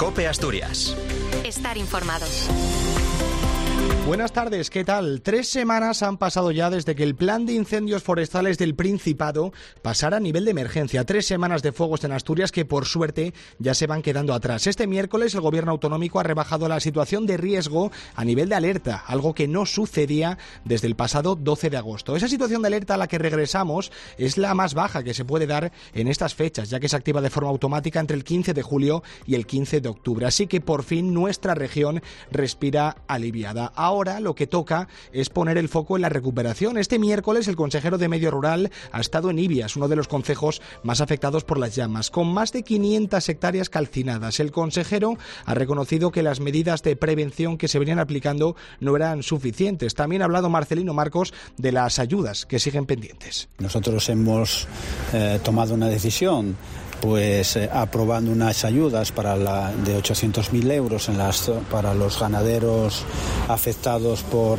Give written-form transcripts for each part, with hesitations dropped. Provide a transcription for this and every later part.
COPE Asturias. Estar informado. Buenas tardes, ¿qué tal? 3 semanas han pasado ya desde que el plan de incendios forestales del Principado pasara a nivel de emergencia. 3 semanas de fuegos en Asturias que, por suerte, ya se van quedando atrás. Este miércoles el Gobierno autonómico ha rebajado la situación de riesgo a nivel de alerta, algo que no sucedía desde el pasado 12 de agosto. Esa situación de alerta a la que regresamos es la más baja que se puede dar en estas fechas, ya que se activa de forma automática entre el 15 de julio y el 15 de octubre. Así que, por fin, nuestra región respira aliviada. Ahora lo que toca es poner el foco en la recuperación. Este miércoles el consejero de Medio Rural ha estado en Ibias, uno de los concejos más afectados por las llamas, con más de 500 hectáreas calcinadas. El consejero ha reconocido que las medidas de prevención que se venían aplicando no eran suficientes. También ha hablado Marcelino Marcos de las ayudas que siguen pendientes. Nosotros hemos tomado una decisión aprobando unas ayudas de 800.000 euros para los ganaderos afectados por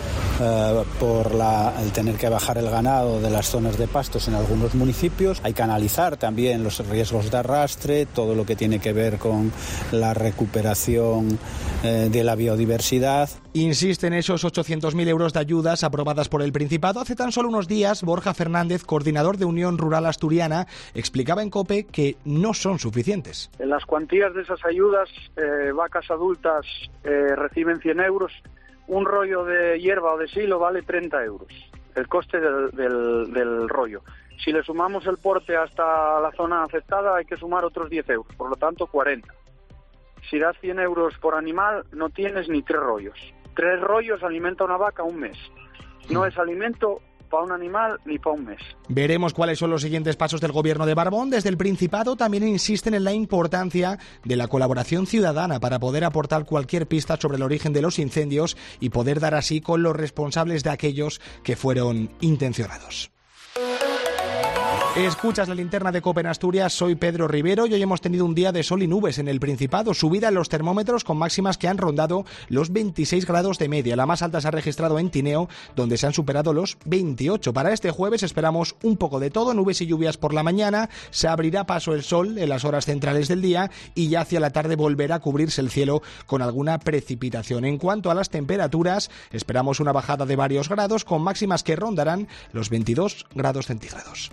el tener que bajar el ganado de las zonas de pastos en algunos municipios. Hay que analizar también los riesgos de arrastre, todo lo que tiene que ver con la recuperación de la biodiversidad. Insiste en esos 800.000 euros de ayudas aprobadas por el Principado. Hace tan solo unos días, Borja Fernández, coordinador de Unión Rural Asturiana, explicaba en COPE que no son suficientes. En las cuantías de esas ayudas, vacas adultas reciben 100 euros, un rollo de hierba o de silo vale 30 euros, el coste del rollo. Si le sumamos el porte hasta la zona afectada, hay que sumar otros 10 euros, por lo tanto 40. Si das 100 euros por animal, no tienes ni 3 rollos. 3 rollos alimenta una vaca un mes. No es alimento para un animal ni para un mes. Veremos cuáles son los siguientes pasos del Gobierno de Barbón. Desde el Principado también insisten en la importancia de la colaboración ciudadana para poder aportar cualquier pista sobre el origen de los incendios y poder dar así con los responsables de aquellos que fueron intencionados. Escuchas la linterna de COPE en Asturias, soy Pedro Rivero y hoy hemos tenido un día de sol y nubes en el Principado, subida en los termómetros con máximas que han rondado los 26 grados de media. La más alta se ha registrado en Tineo, donde se han superado los 28. Para este jueves esperamos un poco de todo, nubes y lluvias por la mañana, se abrirá paso el sol en las horas centrales del día y ya hacia la tarde volverá a cubrirse el cielo con alguna precipitación. En cuanto a las temperaturas, esperamos una bajada de varios grados con máximas que rondarán los 22 grados centígrados.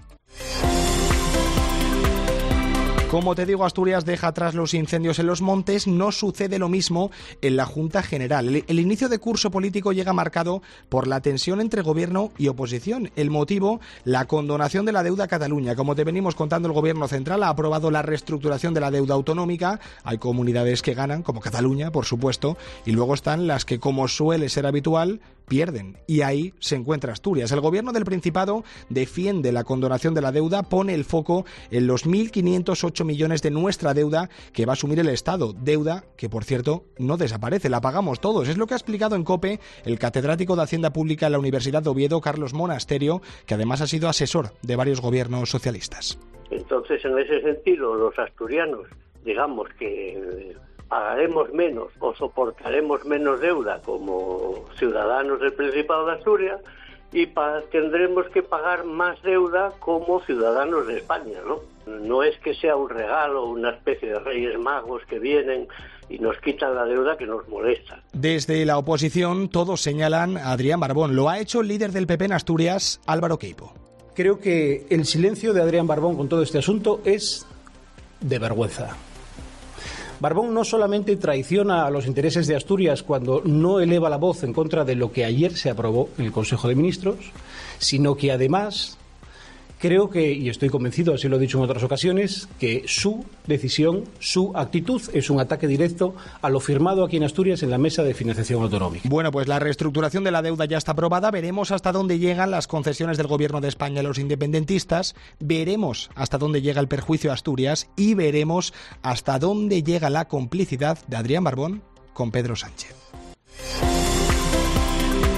Como te digo, Asturias deja atrás los incendios en los montes. No sucede lo mismo en la Junta General. El inicio de curso político llega marcado por la tensión entre gobierno y oposición. El motivo, la condonación de la deuda a Cataluña. Como te venimos contando, el Gobierno central ha aprobado la reestructuración de la deuda autonómica. Hay comunidades que ganan, como Cataluña, por supuesto, y luego están las que, como suele ser habitual, pierden. Y ahí se encuentra Asturias. El Gobierno del Principado defiende la condonación de la deuda, pone el foco en los 1.508 millones de nuestra deuda que va a asumir el Estado. Deuda que, por cierto, no desaparece, la pagamos todos. Es lo que ha explicado en COPE el catedrático de Hacienda Pública en la Universidad de Oviedo, Carlos Monasterio, que además ha sido asesor de varios gobiernos socialistas. Entonces, en ese sentido, los asturianos, digamos que pagaremos menos o soportaremos menos deuda como ciudadanos del Principado de Asturias y tendremos que pagar más deuda como ciudadanos de España, ¿no? No es que sea un regalo, una especie de Reyes Magos que vienen y nos quitan la deuda que nos molesta. Desde la oposición todos señalan a Adrián Barbón. Lo ha hecho el líder del PP en Asturias, Álvaro Queipo. Creo que el silencio de Adrián Barbón con todo este asunto es de vergüenza. Barbón no solamente traiciona a los intereses de Asturias cuando no eleva la voz en contra de lo que ayer se aprobó en el Consejo de Ministros, sino que además creo que, y estoy convencido, así lo he dicho en otras ocasiones, que su decisión, su actitud es un ataque directo a lo firmado aquí en Asturias en la Mesa de Financiación Autonómica. Bueno, pues la reestructuración de la deuda ya está aprobada. Veremos hasta dónde llegan las concesiones del Gobierno de España a los independentistas, veremos hasta dónde llega el perjuicio a Asturias y veremos hasta dónde llega la complicidad de Adrián Barbón con Pedro Sánchez.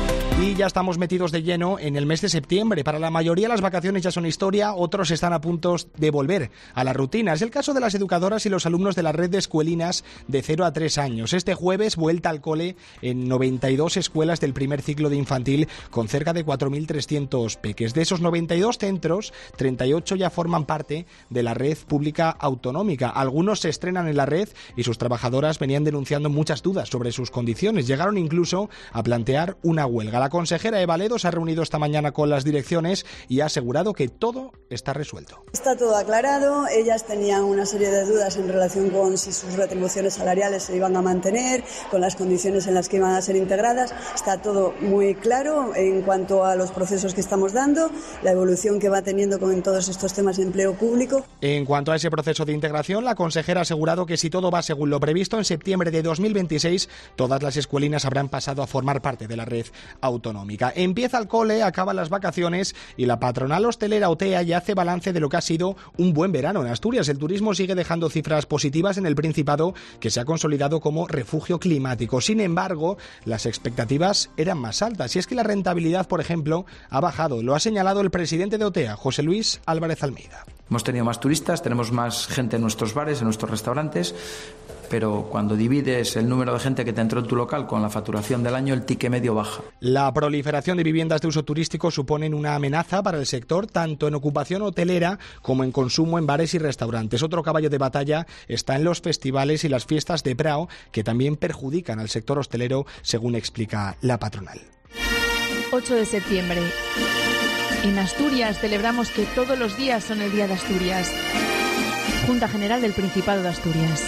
Y ya estamos metidos de lleno en el mes de septiembre. Para la mayoría las vacaciones ya son historia, otros están a punto de volver a la rutina. Es el caso de las educadoras y los alumnos de la red de escuelinas de 0 a 3 años. Este jueves vuelta al cole en 92 escuelas del primer ciclo de infantil con cerca de 4.300 peques. De esos 92 centros, 38 ya forman parte de la red pública autonómica. Algunos se estrenan en la red y sus trabajadoras venían denunciando muchas dudas sobre sus condiciones. Llegaron incluso a plantear una huelga. La consejera Eva Ledo se ha reunido esta mañana con las direcciones y ha asegurado que todo está resuelto. Está todo aclarado, ellas tenían una serie de dudas en relación con si sus retribuciones salariales se iban a mantener, con las condiciones en las que iban a ser integradas. Está todo muy claro en cuanto a los procesos que estamos dando, la evolución que va teniendo con todos estos temas de empleo público. En cuanto a ese proceso de integración, la consejera ha asegurado que si todo va según lo previsto, en septiembre de 2026 todas las escuelinas habrán pasado a formar parte de la red autonómica. Empieza el cole, acaban las vacaciones y la patronal hostelera OTEA ya hace balance de lo que ha sido un buen verano en Asturias. El turismo sigue dejando cifras positivas en el Principado, que se ha consolidado como refugio climático. Sin embargo, las expectativas eran más altas y es que la rentabilidad, por ejemplo, ha bajado. Lo ha señalado el presidente de OTEA, José Luis Álvarez Almeida. Hemos tenido más turistas, tenemos más gente en nuestros bares, en nuestros restaurantes, pero cuando divides el número de gente que te entró en tu local con la facturación del año, el ticket medio baja. La proliferación de viviendas de uso turístico suponen una amenaza para el sector, tanto en ocupación hotelera como en consumo en bares y restaurantes. Otro caballo de batalla está en los festivales y las fiestas de Prao, que también perjudican al sector hostelero, según explica la patronal. 8 de septiembre. En Asturias celebramos que todos los días son el Día de Asturias. Junta General del Principado de Asturias.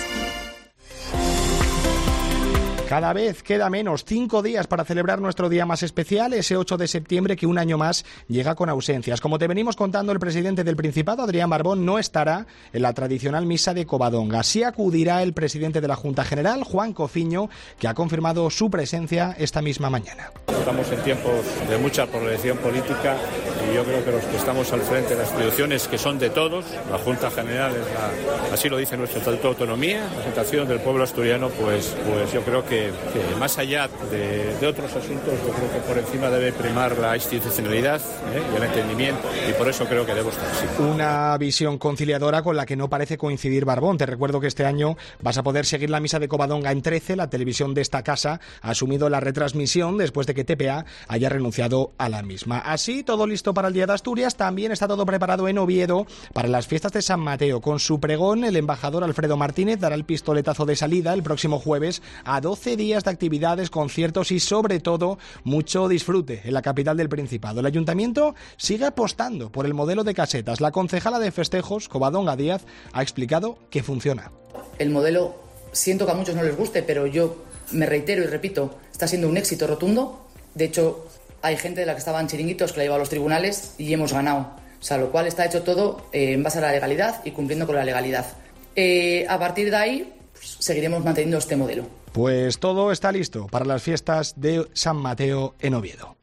Cada vez queda menos, 5 días para celebrar nuestro día más especial, ese 8 de septiembre que un año más llega con ausencias. Como te venimos contando, el presidente del Principado, Adrián Barbón, no estará en la tradicional misa de Covadonga. Sí acudirá el presidente de la Junta General, Juan Cociño, que ha confirmado su presencia esta misma mañana. Estamos en tiempos de mucha polarización política y yo creo que los que estamos al frente de las instituciones que son de todos, la Junta General así lo dice nuestro Estatuto de Autonomía, la representación del pueblo asturiano, pues yo creo que más allá de otros asuntos, yo creo que por encima debe primar la institucionalidad y el entendimiento, y por eso creo que debo estar así. Una visión conciliadora con la que no parece coincidir Barbón. Te recuerdo que este año vas a poder seguir la misa de Covadonga en 13. La televisión de esta casa ha asumido la retransmisión después de que TPA haya renunciado a la misma. Así, todo listo para el Día de Asturias. También está todo preparado en Oviedo para las fiestas de San Mateo. Con su pregón, el embajador Alfredo Martínez dará el pistoletazo de salida el próximo jueves a 12 días de actividades, conciertos y sobre todo mucho disfrute en la capital del Principado. El ayuntamiento sigue apostando por el modelo de casetas. La concejala de festejos, Covadonga Díaz, ha explicado que funciona. El modelo, siento que a muchos no les guste, pero yo me reitero y repito, está siendo un éxito rotundo. De hecho, hay gente de la que estaban chiringuitos que la lleva a los tribunales y hemos ganado. O sea, lo cual está hecho todo en base a la legalidad y cumpliendo con la legalidad. A partir de ahí, pues, seguiremos manteniendo este modelo. Pues todo está listo para las fiestas de San Mateo en Oviedo.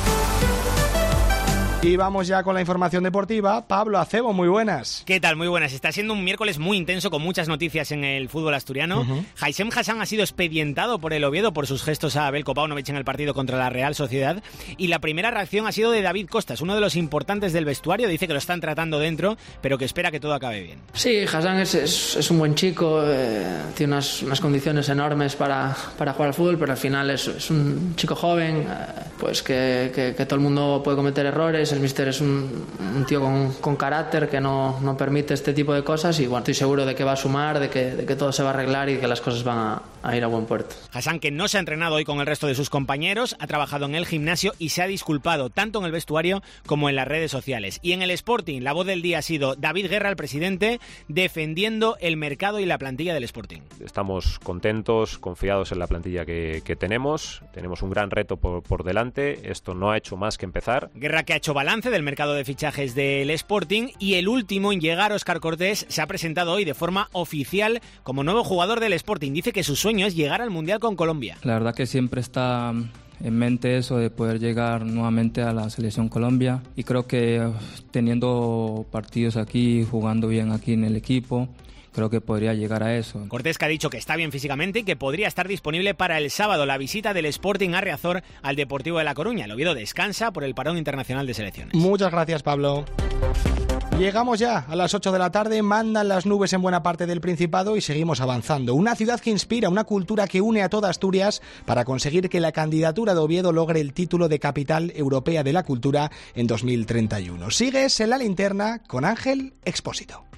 Y vamos ya con la información deportiva. Pablo Acebo, muy buenas. ¿Qué tal? Muy buenas. Está siendo un miércoles muy intenso con muchas noticias en el fútbol asturiano. Haysem Hassan ha sido expedientado por el Oviedo por sus gestos a Belko Paunovic en el partido contra la Real Sociedad. Y la primera reacción ha sido de David Costas, uno de los importantes del vestuario. Dice que lo están tratando dentro, pero que espera que todo acabe bien. Sí, Hassan es un buen chico, tiene unas condiciones enormes para jugar al fútbol, pero al final es un chico joven, pues que todo el mundo puede cometer errores. El míster es un tío con carácter que no permite este tipo de cosas y bueno, estoy seguro de que va a sumar, de que todo se va a arreglar y que las cosas van a ir a buen puerto. Hassan, que no se ha entrenado hoy con el resto de sus compañeros, ha trabajado en el gimnasio y se ha disculpado tanto en el vestuario como en las redes sociales. Y en el Sporting, la voz del día ha sido David Guerra, el presidente, defendiendo el mercado y la plantilla del Sporting. Estamos contentos, confiados en la plantilla que tenemos un gran reto por delante, esto no ha hecho más que empezar. Guerra, que ha hecho balance del mercado de fichajes del Sporting, y el último en llegar, Óscar Cortés, se ha presentado hoy de forma oficial como nuevo jugador del Sporting. Dice que su sueño es llegar al Mundial con Colombia. La verdad que siempre está en mente eso de poder llegar nuevamente a la selección Colombia, y creo que teniendo partidos aquí, jugando bien aquí en el equipo, creo que podría llegar a eso. Cortés, que ha dicho que está bien físicamente y que podría estar disponible para el sábado, la visita del Sporting a Riazor al Deportivo de La Coruña. El Oviedo descansa por el parón internacional de selecciones. Muchas gracias, Pablo. Llegamos ya a las 8 de la tarde, mandan las nubes en buena parte del Principado y seguimos avanzando. Una ciudad que inspira, una cultura que une a toda Asturias para conseguir que la candidatura de Oviedo logre el título de Capital Europea de la Cultura en 2031. Sigues en La Linterna con Ángel Expósito.